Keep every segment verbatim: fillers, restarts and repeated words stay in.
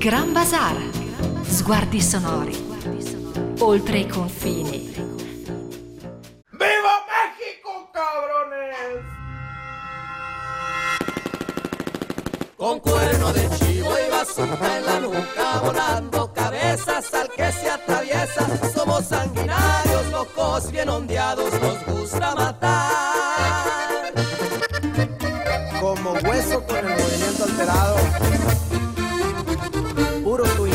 Gran Bazar, sguardi sonori, oltre i confini. ¡Viva México, cabrones! Con cuerno de chivo y bazooka en la nuca, volando cabezas al que se atraviesa. Somos sanguinarios, locos, bien ondeados, nos gusta matar. Como hueso con el movimiento alterado. Puro twin.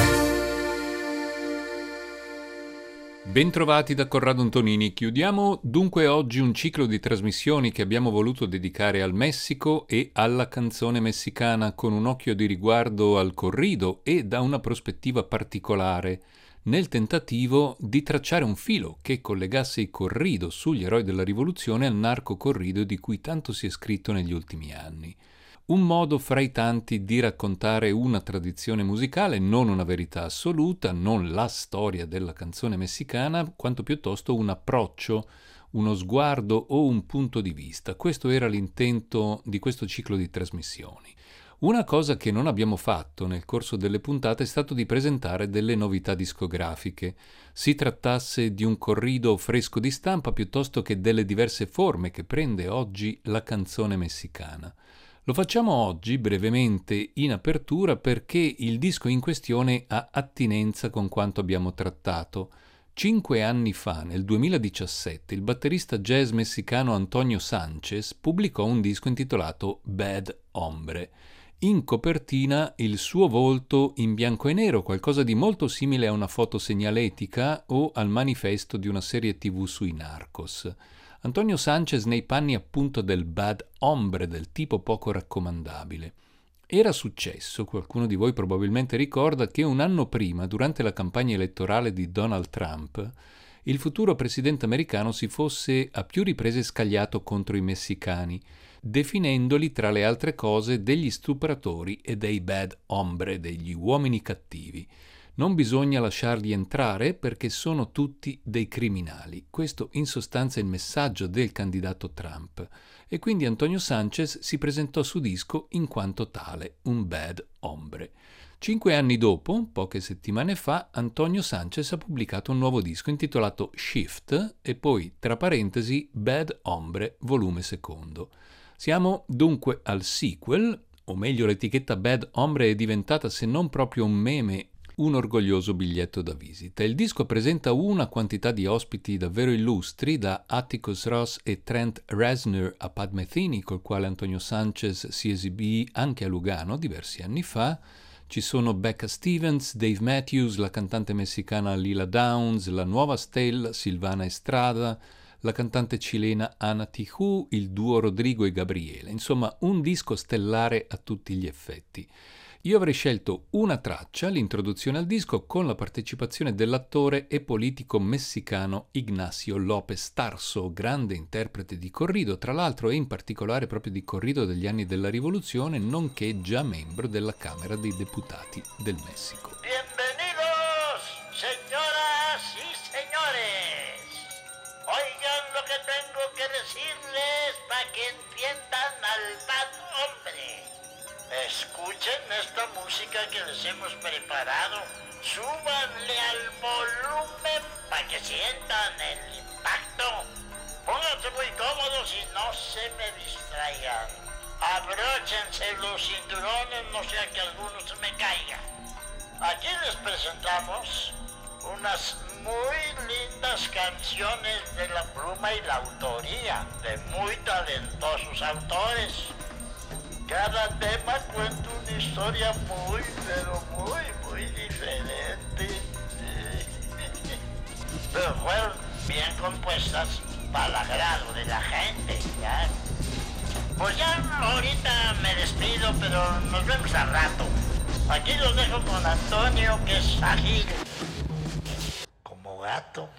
Bentrovati da Corrado Antonini. Chiudiamo dunque oggi un ciclo di trasmissioni che abbiamo voluto dedicare al Messico e alla canzone messicana, con un occhio di riguardo al corrido e da una prospettiva particolare, nel tentativo di tracciare un filo che collegasse il corrido sugli eroi della rivoluzione al narcocorrido di cui tanto si è scritto negli ultimi anni. Un modo fra i tanti di raccontare una tradizione musicale, non una verità assoluta, non la storia della canzone messicana, quanto piuttosto un approccio, uno sguardo o un punto di vista. Questo era l'intento di questo ciclo di trasmissioni. Una cosa che non abbiamo fatto nel corso delle puntate è stato di presentare delle novità discografiche. Si trattasse di un corrido fresco di stampa piuttosto che delle diverse forme che prende oggi la canzone messicana. Lo facciamo oggi brevemente in apertura perché il disco in questione ha attinenza con quanto abbiamo trattato. Cinque anni fa, nel duemiladiciassette, il batterista jazz messicano Antonio Sanchez pubblicò un disco intitolato Bad Hombre. In copertina il suo volto in bianco e nero, qualcosa di molto simile a una foto segnaletica o al manifesto di una serie tivù sui Narcos. Antonio Sanchez nei panni appunto del bad hombre, del tipo poco raccomandabile. Era successo, qualcuno di voi probabilmente ricorda, che un anno prima, durante la campagna elettorale di Donald Trump, il futuro presidente americano si fosse a più riprese scagliato contro i messicani, definendoli tra le altre cose degli stupratori e dei bad hombre, degli uomini cattivi. Non bisogna lasciarli entrare perché sono tutti dei criminali. Questo in sostanza è il messaggio del candidato Trump. E quindi Antonio Sanchez si presentò su disco in quanto tale, un bad hombre. Cinque anni dopo, poche settimane fa, Antonio Sanchez ha pubblicato un nuovo disco intitolato Shift e poi, tra parentesi, Bad Hombre, volume secondo. Siamo dunque al sequel, o meglio l'etichetta Bad Hombre è diventata se non proprio un meme, un orgoglioso biglietto da visita. Il disco presenta una quantità di ospiti davvero illustri, da Atticus Ross e Trent Reznor a Pat Metheny, col quale Antonio Sanchez si esibì anche a Lugano diversi anni fa. Ci sono Becca Stevens, Dave Matthews, la cantante messicana Lila Downs, la nuova stella Silvana Estrada, la cantante cilena Ana Tijoux, il duo Rodrigo e Gabriele. Insomma, un disco stellare a tutti gli effetti. Io avrei scelto una traccia, l'introduzione al disco, con la partecipazione dell'attore e politico messicano Ignacio López Tarso, grande interprete di corrido, tra l'altro e in particolare proprio di corrido degli anni della rivoluzione, nonché già membro della Camera dei Deputati del Messico. Bienvenidos, señoras y señores. Oigan lo que tengo que decirles para que entiendan al bad hombre. Escuchen esta música que les hemos preparado. Súbanle al volumen para que sientan el impacto. Pónganse muy cómodos y no se me distraigan. Abróchense los cinturones, no sea que alguno se me caiga. Aquí les presentamos unas muy lindas canciones de la pluma y la autoría de muy talentosos autores. Cada tema cuenta una historia muy, pero muy, muy diferente. Pero fueron bien compuestas para el agrado de la gente, ¿ya? Pues ya ahorita me despido, pero nos vemos al rato. Aquí los dejo con Antonio, que es ágil como gato.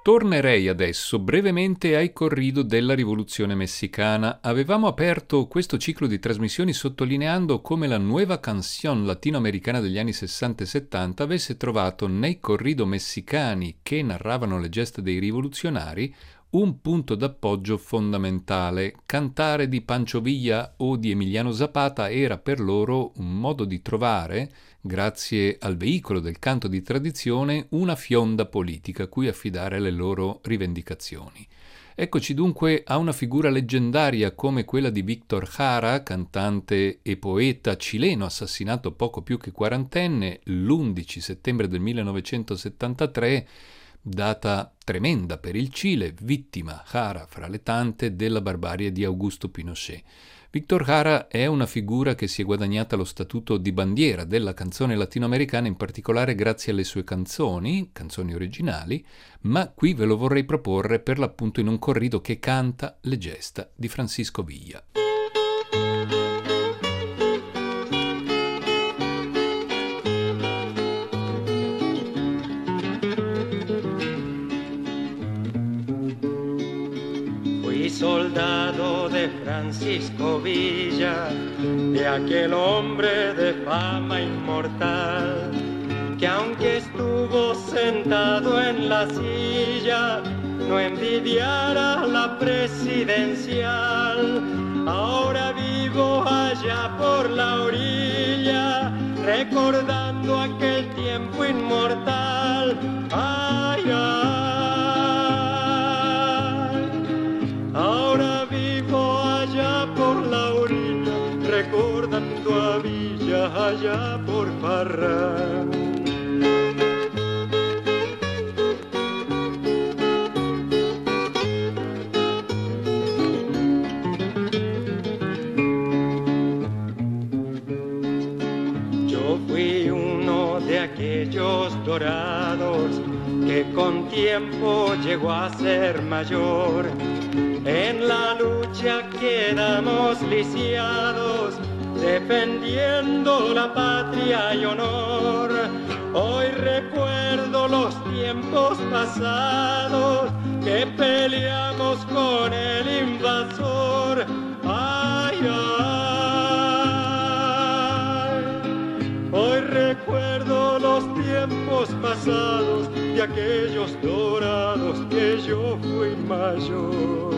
Tornerei adesso brevemente ai corrido della rivoluzione messicana. Avevamo aperto questo ciclo di trasmissioni sottolineando come la nuova canción latinoamericana degli anni sessanta e settanta avesse trovato nei corrido messicani che narravano le gesta dei rivoluzionari un punto d'appoggio fondamentale. Cantare di Pancho Villa o di Emiliano Zapata era per loro un modo di trovare, grazie al veicolo del canto di tradizione, una fionda politica a cui affidare le loro rivendicazioni. Eccoci dunque a una figura leggendaria come quella di Víctor Jara, cantante e poeta cileno assassinato poco più che quarantenne l'undici settembre del millenovecentosettantatré, data tremenda per il Cile, vittima Jara fra le tante della barbarie di Augusto Pinochet. Víctor Jara è una figura che si è guadagnata lo statuto di bandiera della canzone latinoamericana, in particolare grazie alle sue canzoni, canzoni originali, ma qui ve lo vorrei proporre per l'appunto in un corrido che canta le gesta di Francisco Villa. Soldado de Francisco Villa, de aquel hombre de fama inmortal, que aunque estuvo sentado en la silla, no envidiara la presidencial. Ahora vivo allá por la orilla, recordando aquel tiempo inmortal. Ay, ay. Ahora vivo allá por la orilla, recordando a Villa allá por Parral. Yo fui uno de aquellos dorados que con tiempo llegó a ser mayor. En la lucha quedamos lisiados, defendiendo la patria y honor. Hoy recuerdo los tiempos pasados, que peleamos con el invasor. Ay, ay. Hoy recuerdo los tiempos pasados, de aquellos dorados que yo fui mayor.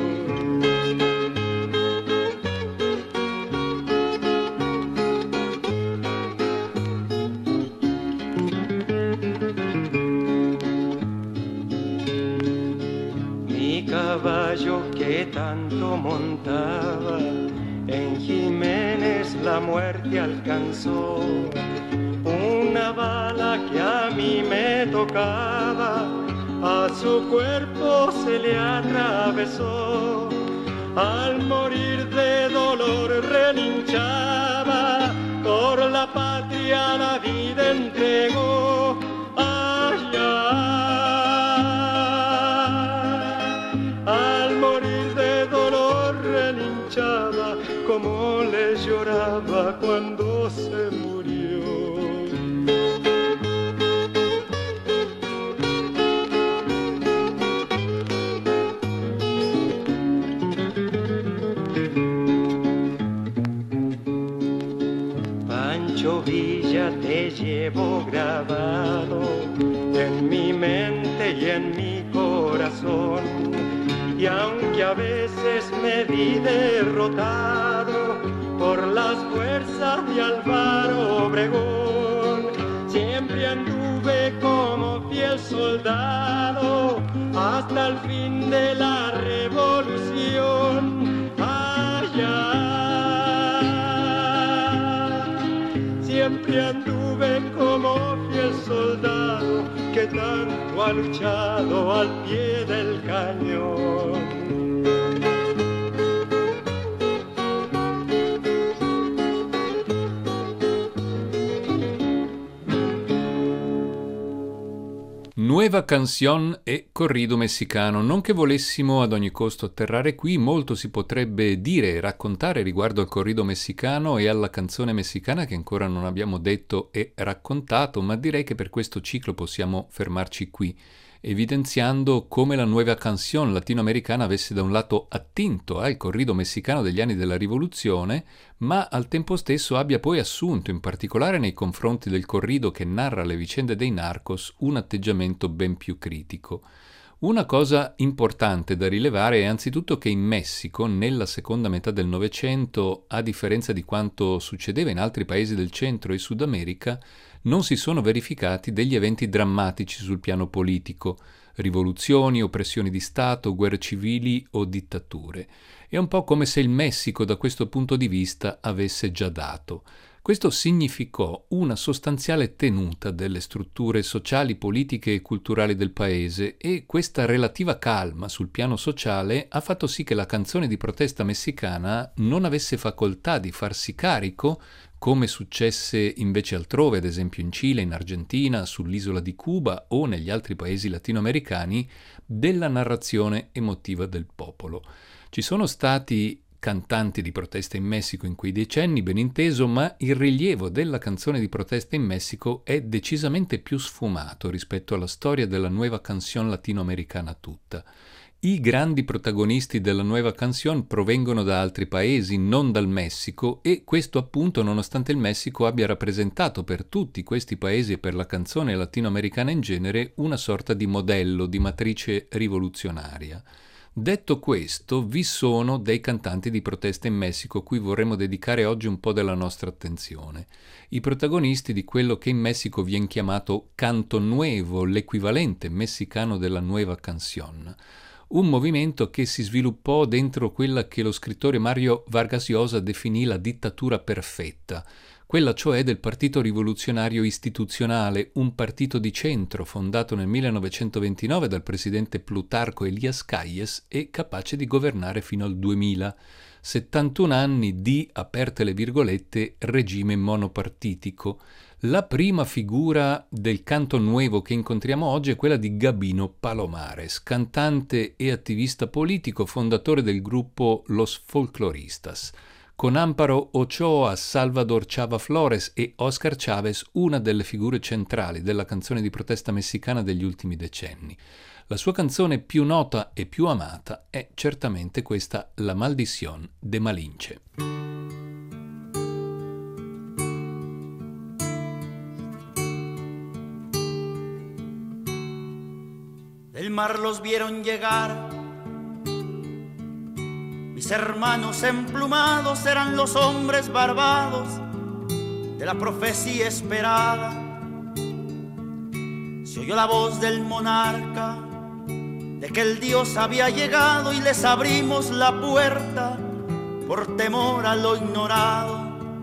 Mi caballo que tanto montaba, en Jiménez la muerte alcanzó. Una bala que a mí me tocaba, a su cuerpo se le atravesó. Al morir de dolor relinchaba, por la patria la vida entregó. Ay, ay. Al morir de dolor relinchaba, como le lloraba cuando se murió. Pancho Villa, te llevo grabado en mi mente y en mi corazón. Y aunque a veces me vi derrotado por las fuerzas de Álvaro Obregón, siempre anduve como fiel soldado hasta el fin de la revolución. Ay, ay. Siempre anduve como fiel soldado que tanto ha luchado al pie del cañón. Nueva Canción e corrido messicano. Non che volessimo ad ogni costo atterrare qui, molto si potrebbe dire e raccontare riguardo al corrido messicano e alla canzone messicana che ancora non abbiamo detto e raccontato, ma direi che per questo ciclo possiamo fermarci qui, evidenziando come la Nueva Canción latinoamericana avesse da un lato attinto al corrido messicano degli anni della rivoluzione, ma al tempo stesso abbia poi assunto, in particolare nei confronti del corrido che narra le vicende dei narcos, un atteggiamento ben più critico. Una cosa importante da rilevare è anzitutto che in Messico, nella seconda metà del Novecento, a differenza di quanto succedeva in altri paesi del Centro e Sud America, non si sono verificati degli eventi drammatici sul piano politico, rivoluzioni, oppressioni di Stato, guerre civili o dittature. È un po' come se il Messico da questo punto di vista avesse già dato. Questo significò una sostanziale tenuta delle strutture sociali, politiche e culturali del paese e questa relativa calma sul piano sociale ha fatto sì che la canzone di protesta messicana non avesse facoltà di farsi carico, come successe invece altrove, ad esempio in Cile, in Argentina, sull'isola di Cuba o negli altri paesi latinoamericani, della narrazione emotiva del popolo. Ci sono stati cantanti di protesta in Messico in quei decenni, ben inteso, ma il rilievo della canzone di protesta in Messico è decisamente più sfumato rispetto alla storia della Nueva Canción latinoamericana tutta. I grandi protagonisti della Nueva Canción provengono da altri paesi, non dal Messico, e questo appunto nonostante il Messico abbia rappresentato per tutti questi paesi e per la canzone latinoamericana in genere una sorta di modello, di matrice rivoluzionaria. Detto questo, vi sono dei cantanti di protesta in Messico a cui vorremmo dedicare oggi un po' della nostra attenzione. I protagonisti di quello che in Messico viene chiamato Canto Nuevo, l'equivalente messicano della Nueva Canción. Un movimento che si sviluppò dentro quella che lo scrittore Mario Vargas Llosa definì la dittatura perfetta, quella cioè del Partito Rivoluzionario Istituzionale, un partito di centro fondato nel millenovecentoventinove dal presidente Plutarco Elías Calles e capace di governare fino al duemila. settantuno anni di, aperte le virgolette, regime monopartitico. La prima figura del Canto Nuevo che incontriamo oggi è quella di Gabino Palomares, cantante e attivista politico, fondatore del gruppo Los Folcloristas. Con Amparo Ochoa, Salvador Chava Flores e Oscar Chávez, una delle figure centrali della canzone di protesta messicana degli ultimi decenni. La sua canzone più nota e più amata è certamente questa La Maldición de Malinche. Del mar los vieron llegar, mis hermanos emplumados eran los hombres barbados de la profecía esperada. Se oyó la voz del monarca de que el Dios había llegado y les abrimos la puerta por temor a lo ignorado.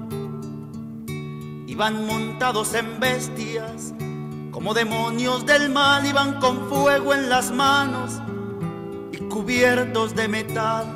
Iban montados en bestias como demonios del mal, iban con fuego en las manos y cubiertos de metal.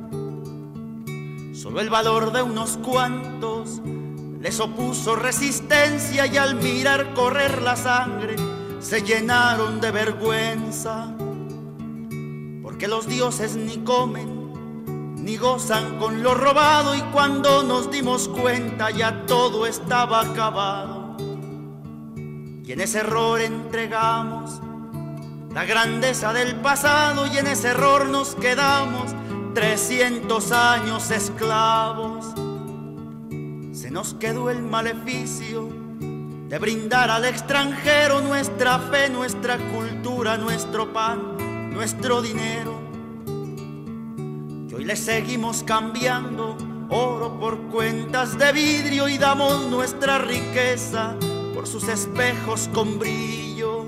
Solo el valor de unos cuantos les opuso resistencia y al mirar correr la sangre se llenaron de vergüenza. Porque los dioses ni comen ni gozan con lo robado y cuando nos dimos cuenta ya todo estaba acabado. Y en ese error entregamos la grandeza del pasado y en ese error nos quedamos trescientos años esclavos. Se nos quedó el maleficio de brindar al extranjero nuestra fe, nuestra cultura, nuestro pan, nuestro dinero. Y hoy le seguimos cambiando oro por cuentas de vidrio y damos nuestra riqueza por sus espejos con brillo.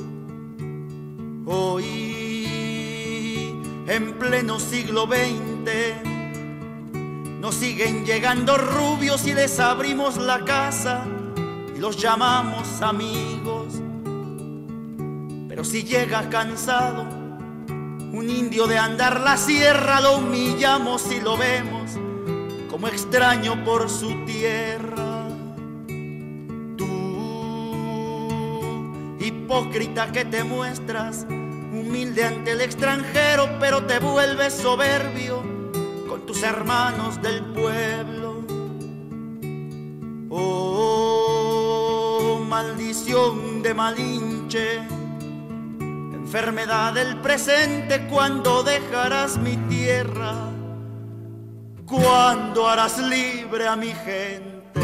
Hoy, en pleno siglo veinte, nos siguen llegando rubios y les abrimos la casa y los llamamos amigos. Pero si llega cansado un indio de andar la sierra, lo humillamos y lo vemos como extraño por su tierra. Tú y hipócrita que te muestras, humilde ante el extranjero, pero te vuelves soberbio con tus hermanos del pueblo. Oh, maldición de Malinche, enfermedad del presente, ¿cuándo dejarás mi tierra? ¿Cuándo harás libre a mi gente?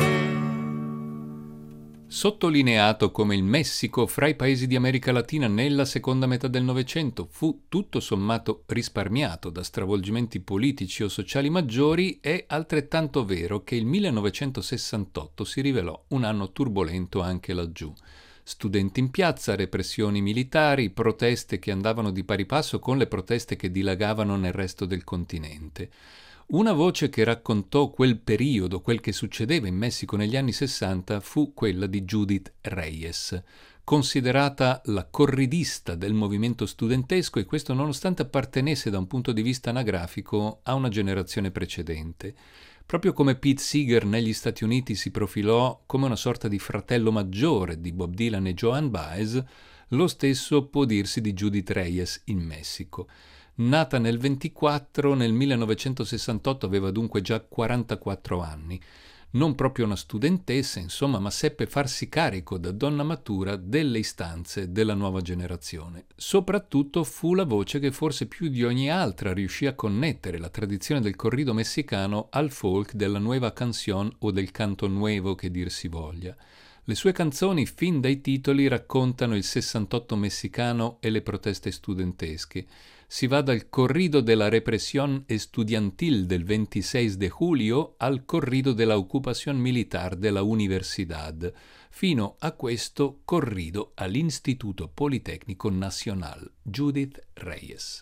Sottolineato come il Messico fra i paesi di America Latina nella seconda metà del Novecento fu tutto sommato risparmiato da stravolgimenti politici o sociali maggiori, è altrettanto vero che il millenovecentosessantotto si rivelò un anno turbolento anche laggiù. Studenti in piazza, repressioni militari, proteste che andavano di pari passo con le proteste che dilagavano nel resto del continente. Una voce che raccontò quel periodo, quel che succedeva in Messico negli anni sessanta, fu quella di Judith Reyes, considerata la corridista del movimento studentesco, e questo nonostante appartenesse da un punto di vista anagrafico a una generazione precedente. Proprio come Pete Seeger negli Stati Uniti si profilò come una sorta di fratello maggiore di Bob Dylan e Joan Baez, lo stesso può dirsi di Judith Reyes in Messico. Nata nel ventiquattro, nel millenovecentosessantotto aveva dunque già quarantaquattro anni. Non proprio una studentessa, insomma, ma seppe farsi carico da donna matura delle istanze della nuova generazione. Soprattutto fu la voce che forse più di ogni altra riuscì a connettere la tradizione del corrido messicano al folk della nueva canción o del canto nuevo, che dir si voglia. Le sue canzoni, fin dai titoli, raccontano il sessantotto messicano e le proteste studentesche. Si va dal corrido de la represión estudiantil del veintiséis de julio al corrido de la ocupación militar de la Universidad, fino a questo corrido all'Instituto Politécnico Nacional. Judith Reyes.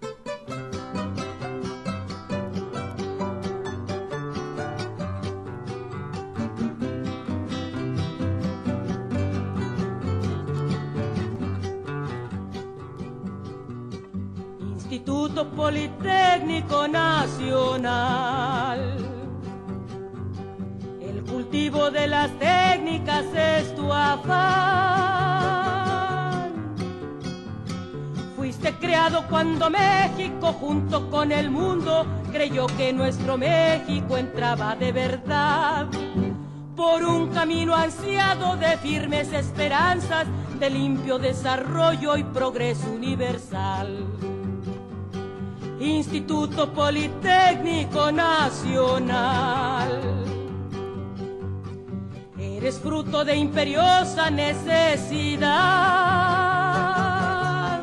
Instituto Politécnico Nacional. El cultivo de las técnicas es tu afán. Fuiste creado cuando México junto con el mundo creyó que nuestro México entraba de verdad por un camino ansiado de firmes esperanzas, de limpio desarrollo y progreso universal. Instituto Politécnico Nacional. Eres fruto de imperiosa necesidad,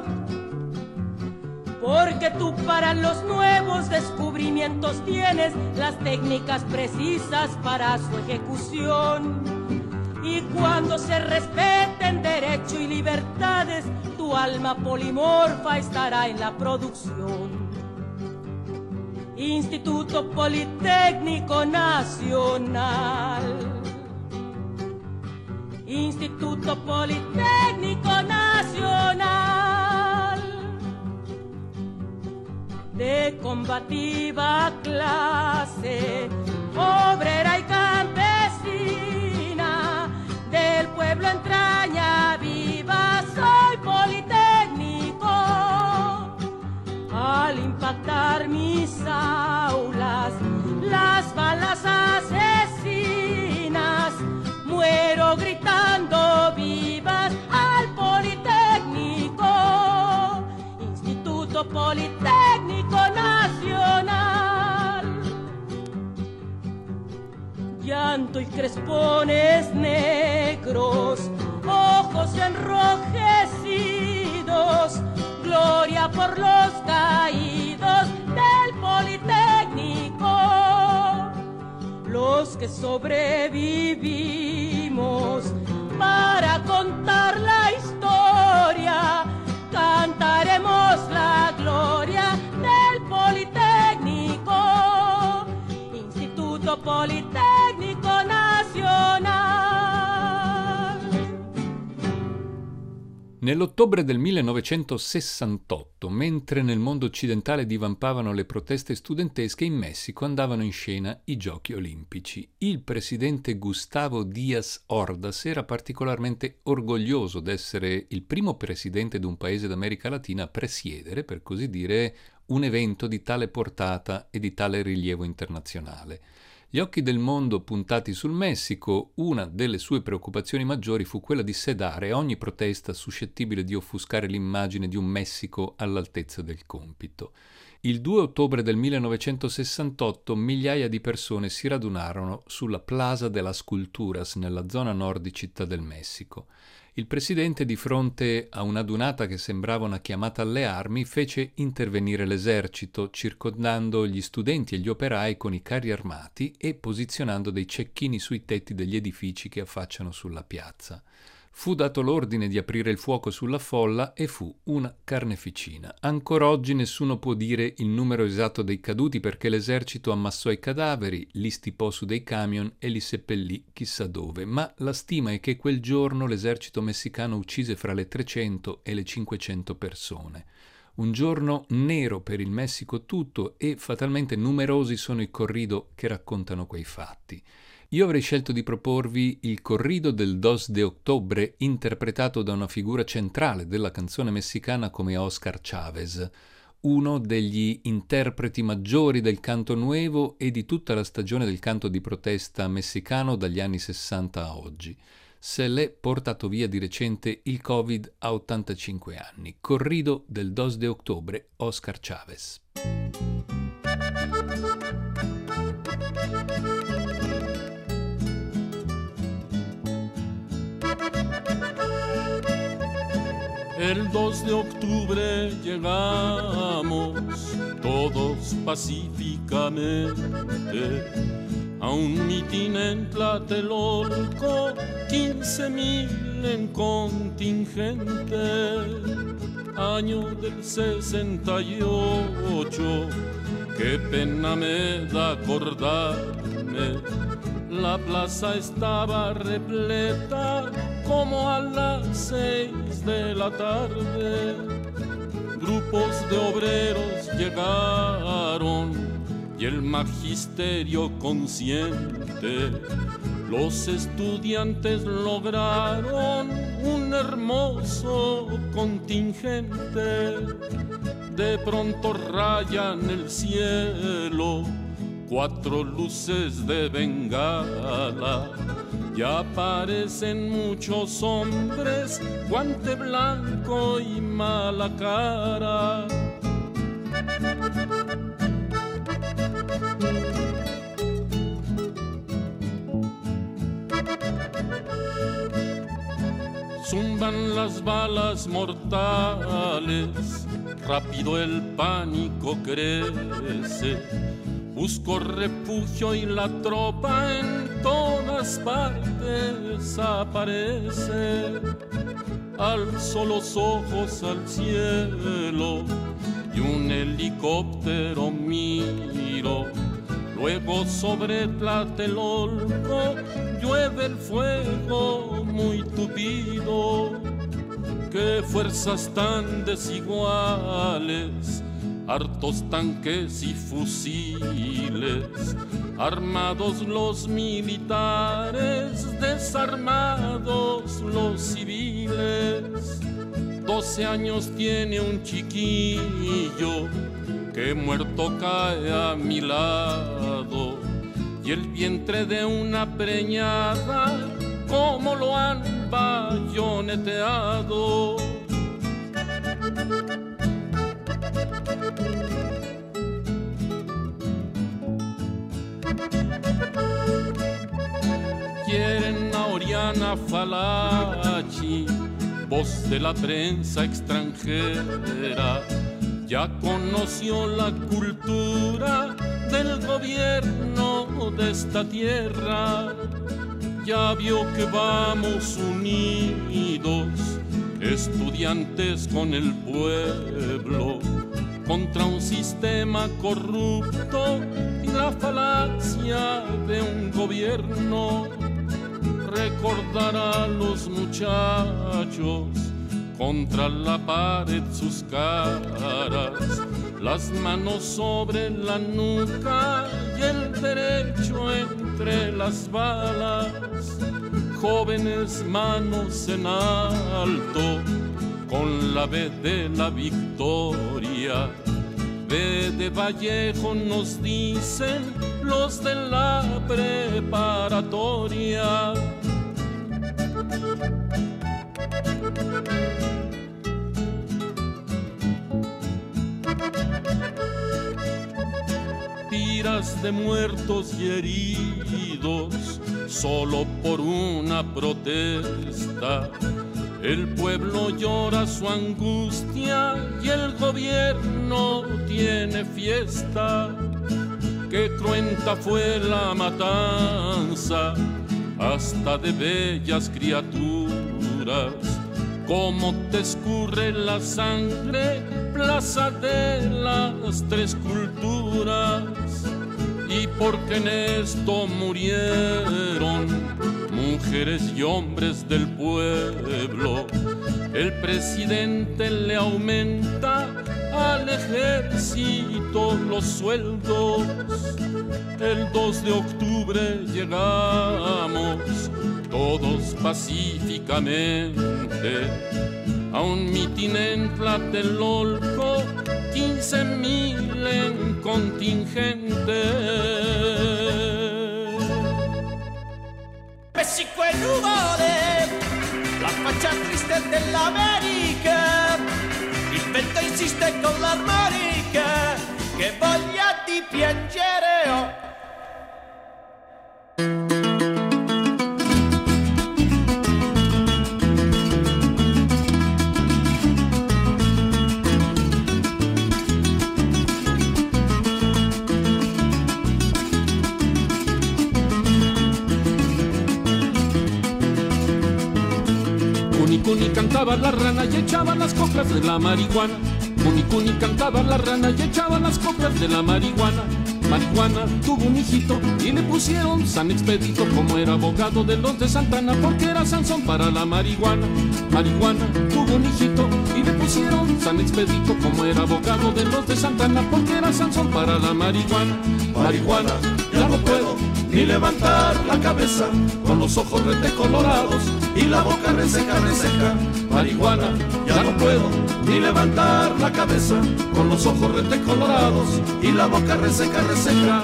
porque tú para los nuevos descubrimientos tienes las técnicas precisas para su ejecución. Y cuando se respeten derecho y libertades, tu alma polimorfa estará en la producción. Instituto Politécnico Nacional. Instituto Politécnico Nacional. De combativa clase, obrera y campesina, del pueblo entraña viva, soy politécnico. Al impactar mis aulas, las balas asesinas, muero gritando vivas al Politécnico, Instituto Politécnico Nacional. Llanto y crespones negros, ojos enrojecidos, gloria por los caídos del Politécnico. Los que sobrevivimos para contar la historia, cantaremos la gloria del Politécnico, Instituto Politécnico Nacional. Nell'ottobre del millenovecentosessantotto, mentre nel mondo occidentale divampavano le proteste studentesche, in Messico andavano in scena i Giochi Olimpici. Il presidente Gustavo Díaz Ordaz era particolarmente orgoglioso d'essere il primo presidente di un paese d'America Latina a presiedere, per così dire, un evento di tale portata e di tale rilievo internazionale. Gli occhi del mondo puntati sul Messico, una delle sue preoccupazioni maggiori fu quella di sedare ogni protesta suscettibile di offuscare l'immagine di un Messico all'altezza del compito. Il due ottobre del millenovecentosessantotto migliaia di persone si radunarono sulla Plaza de las Culturas nella zona nord di Città del Messico. Il presidente, di fronte a una dunata che sembrava una chiamata alle armi, fece intervenire l'esercito, circondando gli studenti e gli operai con i carri armati e posizionando dei cecchini sui tetti degli edifici che affacciano sulla piazza. Fu dato l'ordine di aprire il fuoco sulla folla e fu una carneficina. Ancora oggi nessuno può dire il numero esatto dei caduti perché l'esercito ammassò i cadaveri, li stipò su dei camion e li seppellì chissà dove, ma la stima è che quel giorno l'esercito messicano uccise fra le trecento e le cinquecento persone. Un giorno nero per il Messico tutto e fatalmente numerosi sono i corrido che raccontano quei fatti. Io avrei scelto di proporvi il corrido del dos de Octubre, interpretato da una figura centrale della canzone messicana come Oscar Chávez, uno degli interpreti maggiori del canto nuevo e di tutta la stagione del canto di protesta messicano dagli anni sessanta a oggi. Se l'è portato via di recente il Covid a ottantacinque anni. Corrido del dos de Octubre, Oscar Chávez. El dos de octubre llegamos todos pacíficamente a un mitin en Tlatelolco, quince mil en contingente, año del sesenta y ocho, qué pena me da acordarme, la plaza estaba repleta como a las seis de la tarde. Grupos de obreros llegaron y el magisterio consciente. Los estudiantes lograron un hermoso contingente. De pronto rayan el cielo cuatro luces de bengala. Ya aparecen muchos hombres, guante blanco y mala cara. Zumban las balas mortales, rápido el pánico crece. Busco refugio y la tropa en todas partes aparece. Alzo los ojos al cielo y un helicóptero miro. Luego sobre Tlatelolco llueve el fuego muy tupido. Qué fuerzas tan desiguales, hartos tanques y fusiles, armados los militares, desarmados los civiles. Doce años tiene un chiquillo que muerto cae a mi lado, y el vientre de una preñada, como lo han bayoneteado. Quieren a Oriana Fallaci, voz de la prensa extranjera. Ya conoció la cultura del gobierno de esta tierra. Ya vio que vamos unidos, estudiantes con el pueblo, contra un sistema corrupto y la falacia de un gobierno. Recordar a los muchachos contra la pared sus caras, las manos sobre la nuca y el derecho entre las balas. Jóvenes manos en alto, con la B de la victoria. B de Vallejo nos dicen los de la preparatoria. Tiras de muertos y heridos solo por una protesta. El pueblo llora su angustia y el gobierno tiene fiesta. Qué cruenta fue la matanza, hasta de bellas criaturas. Cómo te escurre la sangre, plaza de las tres culturas. Y porque en esto murieron mujeres y hombres del pueblo, el presidente le aumenta al ejército los sueldos. El dos de octubre llegamos todos pacíficamente a un mitin en Tlatelolco, quince mil en contingente. México è nuvole, la faccia triste dell'America, il vento insiste con l'armonica, che voglia di piangere oh. Cuni cantaba la rana y echaba las coplas de la marihuana. Cuni Cuni cantaba la rana y echaba las coplas de la marihuana. Marihuana tuvo un hijito y le pusieron San Expedito, como era abogado de los de Santana, porque era Sansón para la marihuana. Marihuana tuvo un hijito y le pusieron San Expedito, como era abogado de los de Santana, porque era Sansón para la marihuana. Marihuana, ya no puedo ni levantar la cabeza, con los ojos rete colorados y la boca reseca, reseca. Marihuana, ya no puedo ni levantar la cabeza, con los ojos rete colorados y la boca reseca, reseca.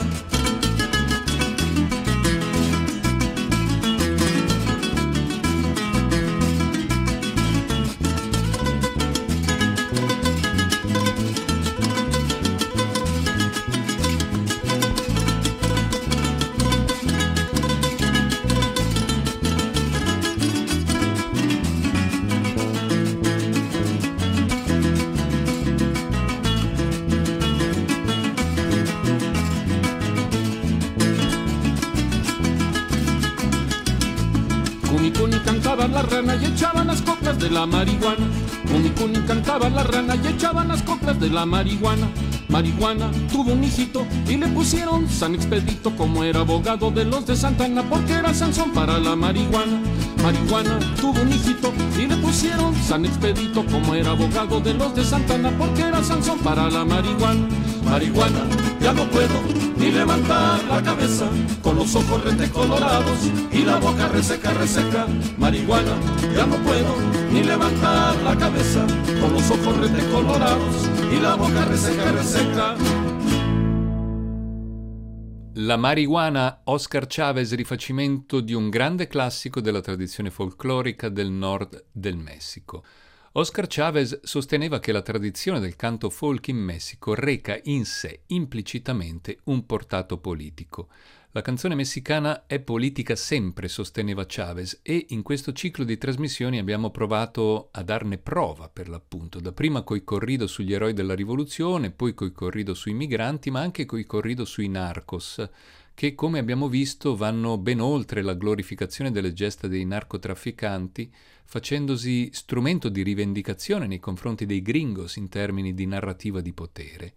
La rana y echaban las coplas de la marihuana. Cuni Cuni cantaba la rana y echaban las coplas de la marihuana. Marihuana tuvo un hijito y le pusieron San Expedito, como era abogado de los de Santana, porque era Sansón para la marihuana. Marihuana tuvo un hijito y le pusieron San Expedito, como era abogado de los de Santana, porque era Sansón para la marihuana. Marihuana, ya no puedo ni levantar la cabeza, con los ojos rete colorados y la boca reseca, reseca. Marihuana, ya no puedo ni levantar la cabeza, con los ojos rete colorados y la boca reseca, reseca. La marijuana, Oscar Chavez, rifacimento di un grande classico della tradizione folclorica del nord del Messico. Oscar Chavez sosteneva che la tradizione del canto folk in Messico reca in sé implicitamente un portato politico. La canzone messicana è politica sempre, sosteneva Chavez, e in questo ciclo di trasmissioni abbiamo provato a darne prova, per l'appunto, dapprima coi corrido sugli eroi della rivoluzione, poi coi corrido sui migranti, ma anche coi corrido sui narcos, che, come abbiamo visto, vanno ben oltre la glorificazione delle gesta dei narcotrafficanti, facendosi strumento di rivendicazione nei confronti dei gringos in termini di narrativa di potere.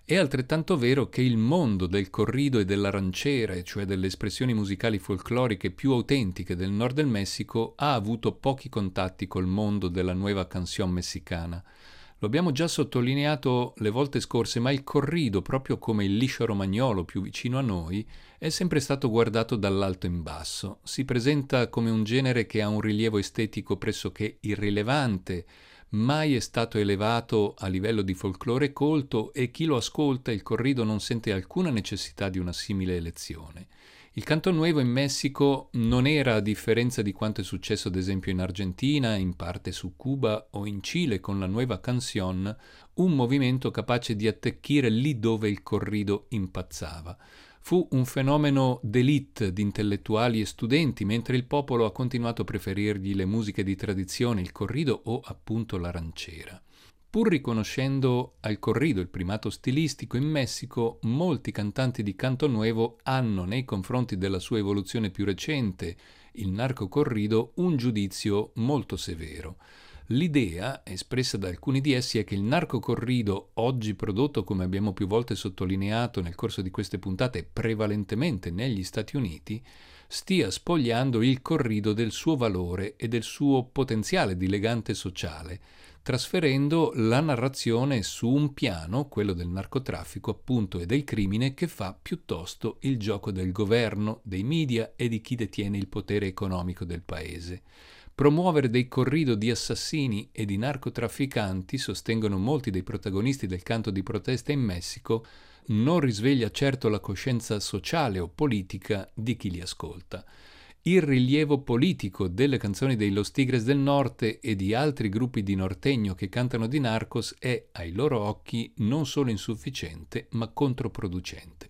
È altrettanto vero che il mondo del corrido e della ranchera, e cioè delle espressioni musicali folcloriche più autentiche del nord del Messico, ha avuto pochi contatti col mondo della nueva canción messicana. Lo abbiamo già sottolineato le volte scorse, ma il corrido, proprio come il liscio romagnolo più vicino a noi, è sempre stato guardato dall'alto in basso. Si presenta come un genere che ha un rilievo estetico pressoché irrilevante, mai è stato elevato a livello di folklore colto, e chi lo ascolta il corrido non sente alcuna necessità di una simile elezione. Il canto nuevo in Messico non era, a differenza di quanto è successo ad esempio in Argentina, in parte su Cuba o in Cile con la nueva canción, un movimento capace di attecchire lì dove il corrido impazzava. Fu un fenomeno d'élite di intellettuali e studenti, mentre il popolo ha continuato a preferirgli le musiche di tradizione, il corrido o appunto la ranchera. Pur riconoscendo al corrido il primato stilistico in Messico, molti cantanti di canto nuevo hanno nei confronti della sua evoluzione più recente, il narcocorrido, un giudizio molto severo. L'idea, espressa da alcuni di essi, è che il narcocorrido, oggi prodotto, come abbiamo più volte sottolineato nel corso di queste puntate, prevalentemente negli Stati Uniti, stia spogliando il corrido del suo valore e del suo potenziale di legame sociale, trasferendo la narrazione su un piano, quello del narcotraffico appunto e del crimine, che fa piuttosto il gioco del governo, dei media e di chi detiene il potere economico del paese. Promuovere dei corrido di assassini e di narcotrafficanti, sostengono molti dei protagonisti del canto di protesta in Messico, non risveglia certo la coscienza sociale o politica di chi li ascolta. Il rilievo politico delle canzoni dei Los Tigres del Norte e di altri gruppi di norteño che cantano di narcos è, ai loro occhi, non solo insufficiente, ma controproducente.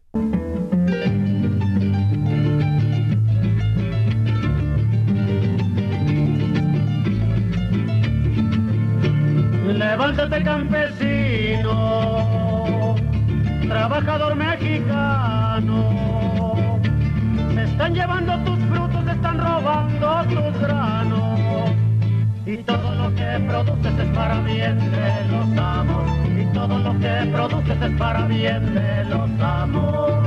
Levántate, campesino, trabajador mexicano, se están llevando tus frutos, se están robando tus granos, y todo lo que produces es para bien de los amos, y todo lo que produces es para bien de los amos.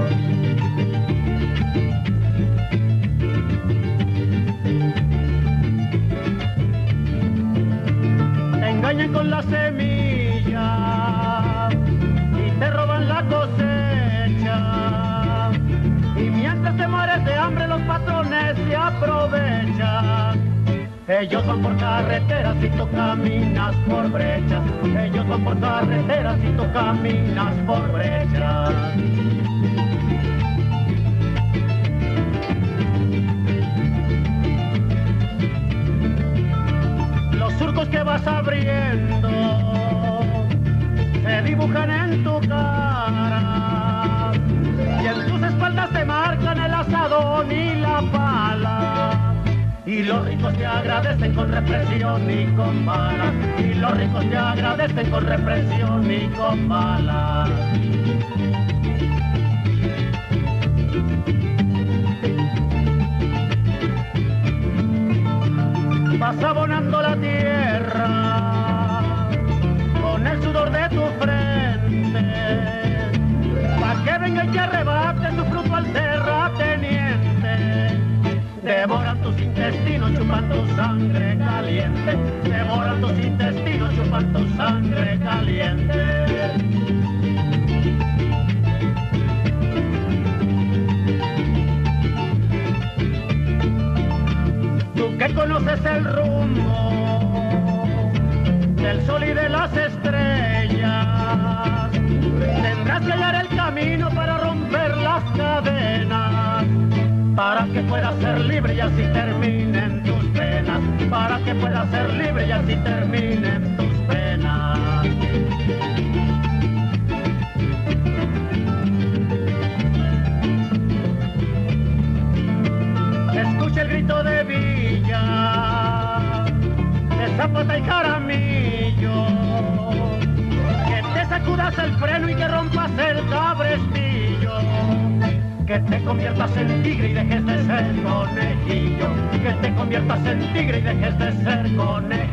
Te engañan con la semilla y te roban la cosecha, y mientras te mueres de hambre los patrones se aprovechan. Ellos van por carreteras y tú caminas por brechas, ellos van por carreteras y tú caminas por brechas. Los surcos que vas abriendo se dibujan en tu cara, y en tus espaldas te marcan el asadón y la pala. Y los ricos te agradecen con represión y con balas, y los ricos te agradecen con represión y con balas. Vas abonando la tierra con el sudor de tu frente, pa' que venga y que arrebate tu fruto al terrateniente. Devoran tus intestinos, chupan tu sangre caliente, devoran tus intestinos, chupan tu sangre caliente. Tú que conoces el rumbo del sol y de las estrellas, tendrás que hallar el camino para romper las cadenas, para que puedas ser libre y así terminen tus penas, para que puedas ser libre y así terminen tus penas. Escucha el grito de Villa, de Zapata y Jaramillo, que te sacudas el freno y que rompas el cabrestillo, que te conviertas en tigre y dejes de ser conejillo, que te conviertas en tigre y dejes de ser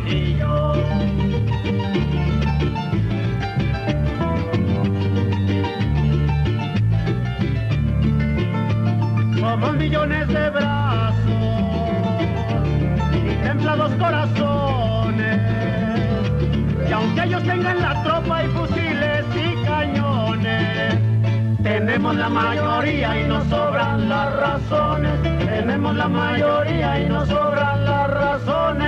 conejillo. millones de brazos y templados corazones. Y aunque ellos tengan la tropa y fusiles y cañones, tenemos la mayoría y nos sobran las razones. Tenemos la mayoría y nos sobran las razones.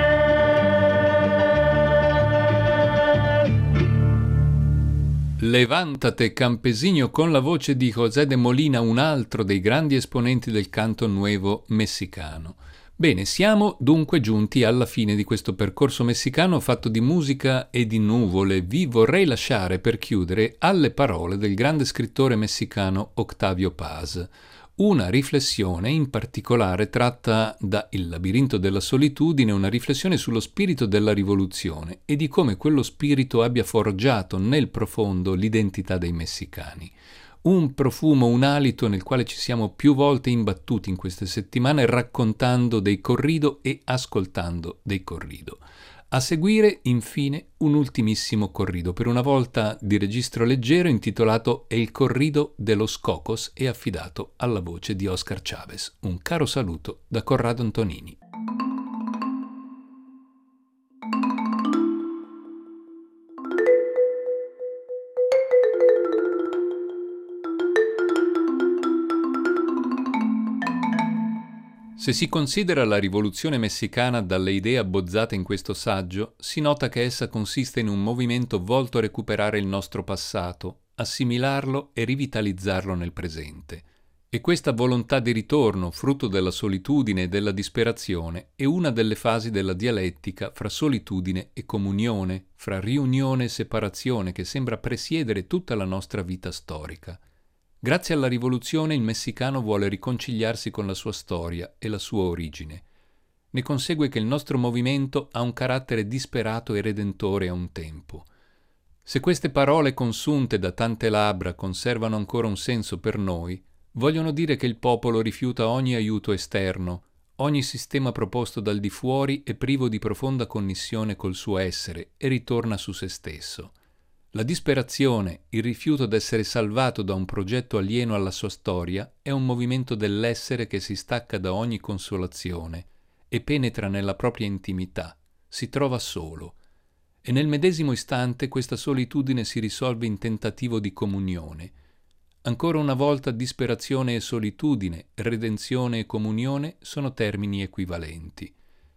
Levantate Campesino con la voce di José de Molina, un altro dei grandi esponenti del canto nuevo messicano. Bene, siamo dunque giunti alla fine di questo percorso messicano fatto di musica e di nuvole. Vi vorrei lasciare per chiudere alle parole del grande scrittore messicano Octavio Paz. Una riflessione in particolare tratta da Il labirinto della solitudine, una riflessione sullo spirito della rivoluzione e di come quello spirito abbia forgiato nel profondo l'identità dei messicani. Un profumo, un alito nel quale ci siamo più volte imbattuti in queste settimane raccontando dei corrido e ascoltando dei corrido. A seguire, infine, un ultimissimo corrido, per una volta di registro leggero, intitolato El corrido de los Cocos e affidato alla voce di Oscar Chavez. Un caro saluto da Corrado Antonini. Se si considera la rivoluzione messicana dalle idee abbozzate in questo saggio, si nota che essa consiste in un movimento volto a recuperare il nostro passato, assimilarlo e rivitalizzarlo nel presente. E questa volontà di ritorno, frutto della solitudine e della disperazione, è una delle fasi della dialettica fra solitudine e comunione, fra riunione e separazione che sembra presiedere tutta la nostra vita storica. Grazie alla rivoluzione il messicano vuole riconciliarsi con la sua storia e la sua origine. Ne consegue che il nostro movimento ha un carattere disperato e redentore a un tempo. Se queste parole consunte da tante labbra conservano ancora un senso per noi, vogliono dire che il popolo rifiuta ogni aiuto esterno, ogni sistema proposto dal di fuori è privo di profonda connessione col suo essere e ritorna su se stesso. La disperazione, il rifiuto d'essere salvato da un progetto alieno alla sua storia, è un movimento dell'essere che si stacca da ogni consolazione e penetra nella propria intimità, si trova solo. E nel medesimo istante questa solitudine si risolve in tentativo di comunione. Ancora una volta disperazione e solitudine, redenzione e comunione sono termini equivalenti.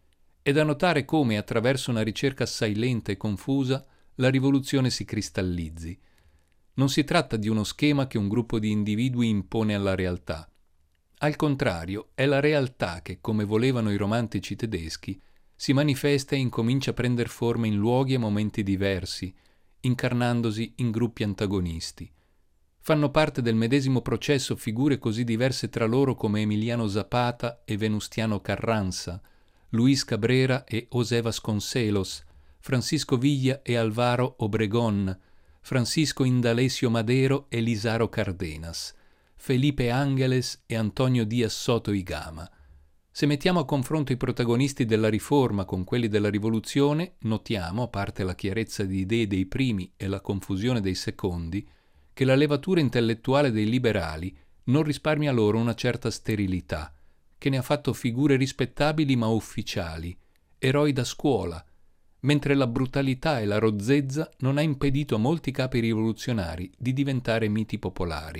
È da notare come, attraverso una ricerca assai lenta e confusa, la rivoluzione si cristallizzi. Non si tratta di uno schema che un gruppo di individui impone alla realtà. Al contrario, è la realtà che, come volevano i romantici tedeschi, si manifesta e incomincia a prender forma in luoghi e momenti diversi, incarnandosi in gruppi antagonisti. Fanno parte del medesimo processo figure così diverse tra loro come Emiliano Zapata e Venustiano Carranza, Luis Cabrera e José Vasconcelos, Francisco Villa e Alvaro Obregón, Francisco Indalecio Madero e Lizaro Cardenas, Felipe Ángeles e Antonio Díaz Soto y Gama. Se mettiamo a confronto i protagonisti della riforma con quelli della rivoluzione, notiamo, a parte la chiarezza di idee dei primi e la confusione dei secondi, che la levatura intellettuale dei liberali non risparmia loro una certa sterilità, che ne ha fatto figure rispettabili ma ufficiali, eroi da scuola, mentre la brutalità e la rozzezza non ha impedito a molti capi rivoluzionari di diventare miti popolari.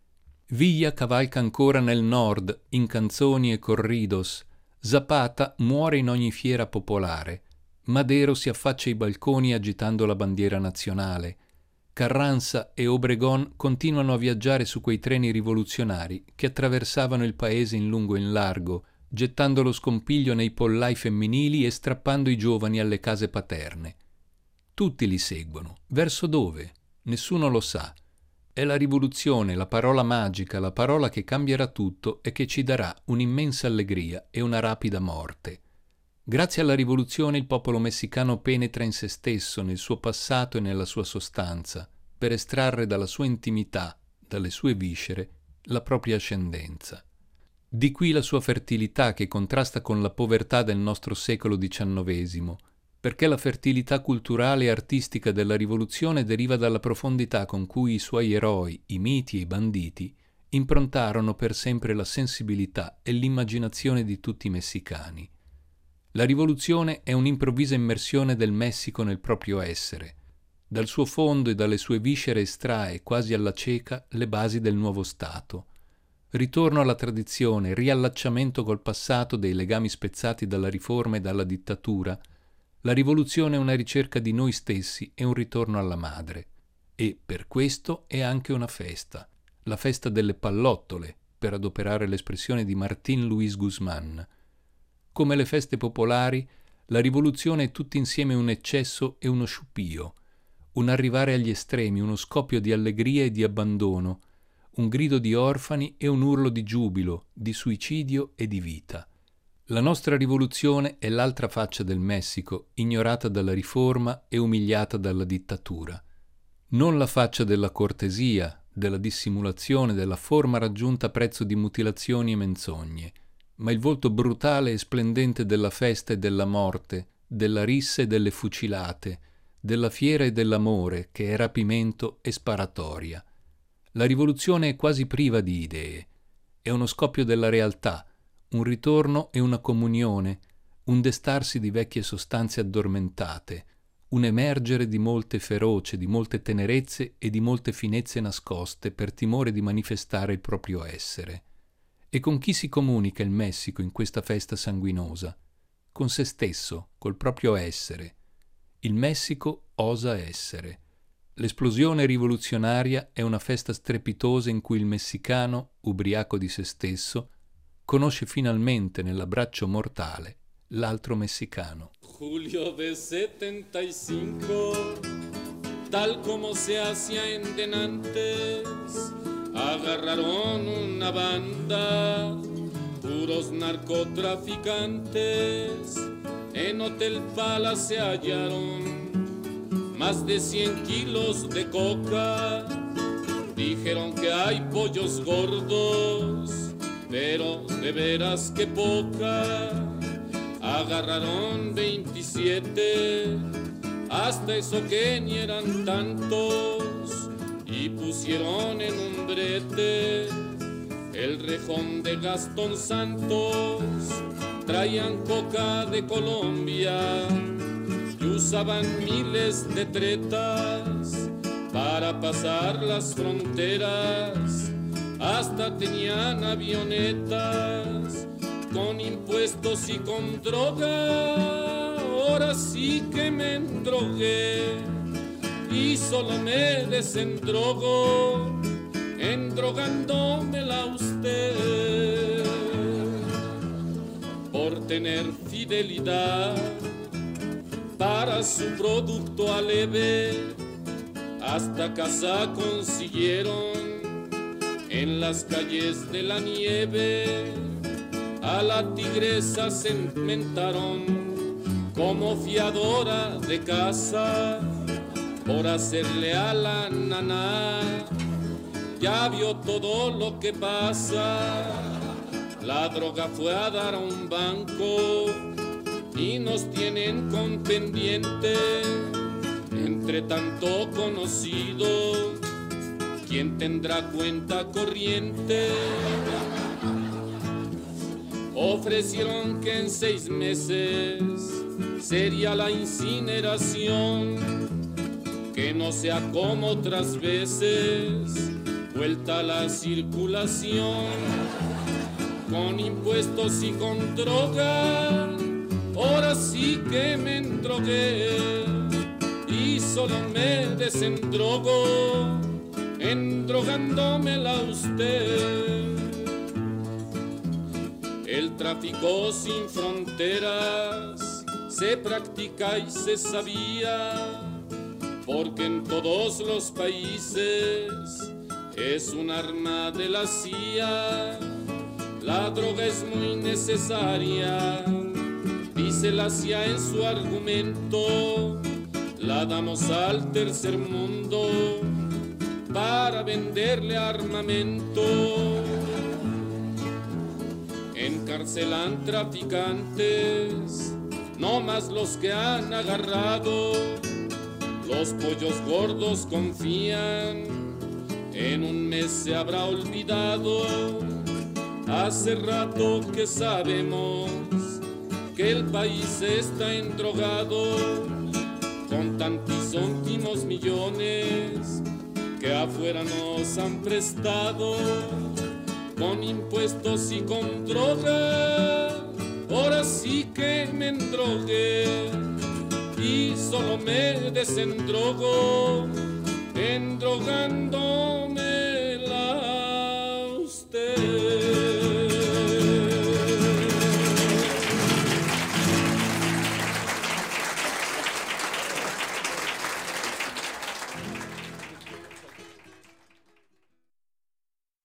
Villa cavalca ancora nel nord, in canzoni e corridos, Zapata muore in ogni fiera popolare, Madero si affaccia ai balconi agitando la bandiera nazionale, Carranza e Obregón continuano a viaggiare su quei treni rivoluzionari che attraversavano il paese in lungo e in largo, gettando lo scompiglio nei pollai femminili e strappando i giovani alle case paterne. Tutti li seguono. Verso dove? Nessuno lo sa. È la rivoluzione, la parola magica, la parola che cambierà tutto e che ci darà un'immensa allegria e una rapida morte. Grazie alla rivoluzione il popolo messicano penetra in se stesso, nel suo passato e nella sua sostanza, per estrarre dalla sua intimità, dalle sue viscere, la propria ascendenza. Di qui la sua fertilità che contrasta con la povertà del nostro secolo diciannovesimo, perché la fertilità culturale e artistica della rivoluzione deriva dalla profondità con cui i suoi eroi, i miti e i banditi, improntarono per sempre la sensibilità e l'immaginazione di tutti i messicani. La rivoluzione è un'improvvisa immersione del Messico nel proprio essere. Dal suo fondo e dalle sue viscere estrae, quasi alla cieca, le basi del nuovo Stato. Ritorno alla tradizione, riallacciamento col passato dei legami spezzati dalla riforma e dalla dittatura. La rivoluzione è una ricerca di noi stessi e un ritorno alla madre. E per questo è anche una festa. La festa delle pallottole, per adoperare l'espressione di Martín Luis Guzmán. Come le feste popolari, la rivoluzione è tutti insieme un eccesso e uno sciupio, un arrivare agli estremi, uno scoppio di allegria e di abbandono, un grido di orfani e un urlo di giubilo, di suicidio e di vita. La nostra rivoluzione è l'altra faccia del Messico, ignorata dalla riforma e umiliata dalla dittatura. Non la faccia della cortesia, della dissimulazione, della forma raggiunta a prezzo di mutilazioni e menzogne, ma il volto brutale e splendente della festa e della morte, della rissa e delle fucilate, della fiera e dell'amore, che è rapimento e sparatoria. La rivoluzione è quasi priva di idee, è uno scoppio della realtà, un ritorno e una comunione, un destarsi di vecchie sostanze addormentate, un emergere di molte feroce, di molte tenerezze e di molte finezze nascoste per timore di manifestare il proprio essere. E con chi si comunica il Messico in questa festa sanguinosa? Con se stesso, col proprio essere. Il Messico osa essere. L'esplosione rivoluzionaria è una festa strepitosa in cui il messicano, ubriaco di se stesso, conosce finalmente nell'abbraccio mortale l'altro messicano. Julio de setenta y cinco, tal como se hacía en denantes, agarraron una banda, puros narcotraficantes, en Hotel Palace se hallaron más de cien kilos de coca, dijeron que hay pollos gordos, pero de veras que poca. Agarraron veintisiete, hasta eso que ni eran tantos, y pusieron en un brete el rejón de Gastón Santos. Traían coca de Colombia y usaban miles de tretas para pasar las fronteras, hasta tenían avionetas con impuestos y con droga. Ahora sí que me endrogué y solo me desendrogo endrogándomela a usted. Por tener fidelidad para su producto aleve, hasta casa consiguieron en las calles de la nieve. A la tigresa se inventaron como fiadora de casa por hacerle a la naná. Ya vio todo lo que pasa. La droga fue a dar a un banco y nos tienen con pendiente. Entre tanto conocido, ¿quién tendrá cuenta corriente? Ofrecieron que en seis meses sería la incineración, que no sea como otras veces, vuelta a la circulación, con impuestos y con droga. Ahora sí que me endrogué y solo me desendrogo endrogándomela a usted. El tráfico sin fronteras se practica y se sabía, porque en todos los países es un arma de la C I A. La droga es muy necesaria, dice la C I A en su argumento. La damos al tercer mundo para venderle armamento. Encarcelan traficantes, no más los que han agarrado. Los pollos gordos confían en un mes se habrá olvidado. Hace rato que sabemos que el país está endrogado con tantísimos millones que afuera nos han prestado, con impuestos y con droga. Ahora sí que me endrogué y solo me desendrogo, endrogándome la usted.